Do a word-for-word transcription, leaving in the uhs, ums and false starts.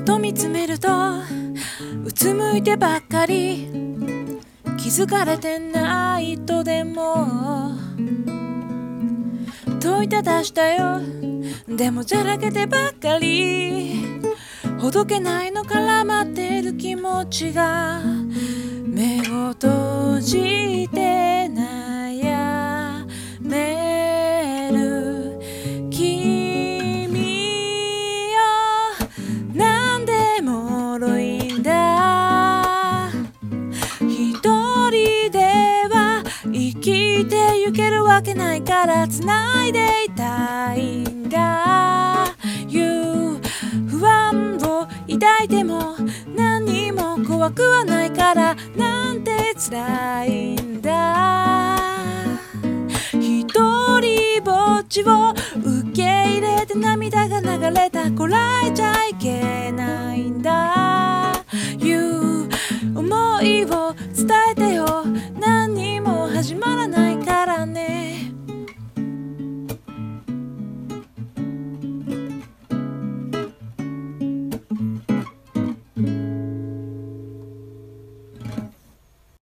ふと見つめるとうつむいてばっかり、気づかれてないとでも問いただしたよ。でもじゃらけてばっかり、ほどけないの絡まってる気持ちが目を閉じて悩める君よ。なんでもろいんだ、一人では生きてゆけるわけないから繋いでいたいんだ。You 不安を抱いても何も怖くはないからなんて辛いんだ。一人ぼっちを受け入れて涙が流れた、こらえちゃいけないんだ。You 思いを伝えてよ、